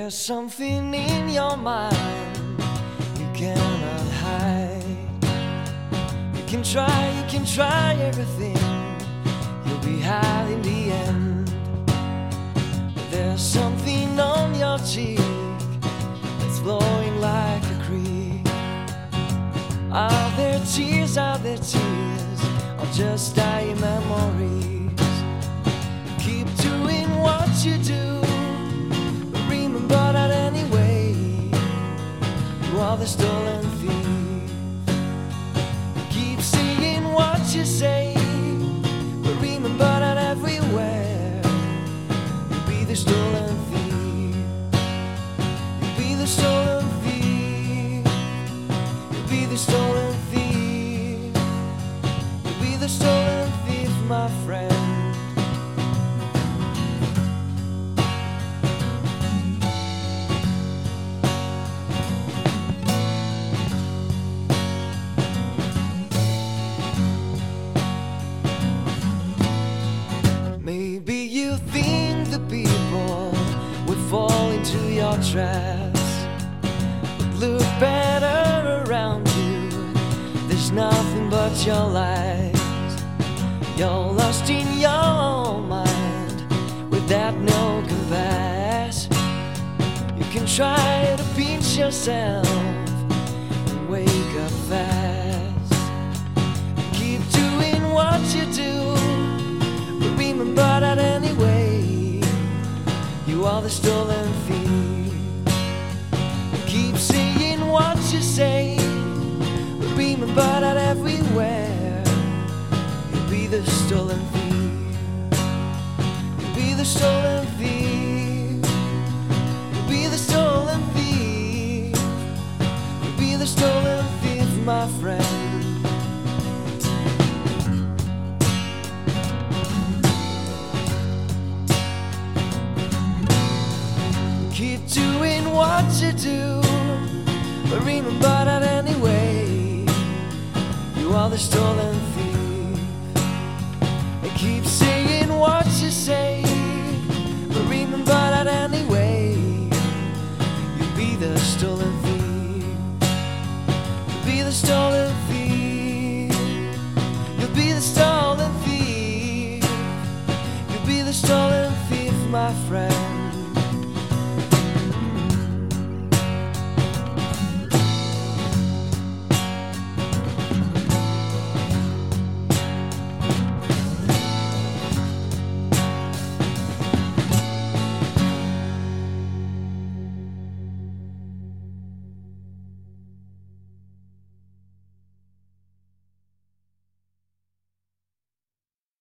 There's something in your mind you cannot hide. You can try everything, you'll be high in the end. But there's something on your cheek that's flowing like a creek. Are there tears, or just dying memories? Keep doing what you do, but remember that anyway, you are the stolen thief. Keep saying what you say, but remember that everywhere, you'll be the stolen thief. You'll be the stolen thief. You'll be the stolen thief. You'll be the stolen thief, my friend. Maybe you think the people would fall into your traps, but look better around you. There's nothing but your lies. You're lost in your mind without no compass. You can try to pinch yourself and wake up fast. Keep doing what you do, but remember that anyway, you are the stolen thief. Keep saying what you say, but remember that everywhere, you'll be the stolen thief. You'll be the stolen thief. You'll be the stolen thief. You'll be the stolen thief, my friend. Keep doing what you do, but remember that anyway, you are the stolen thief. And keep saying what you say, but remember that anyway, you'll be the stolen thief. You'll be the stolen thief. You'll be the stolen thief. You'll be the stolen thief, my friend.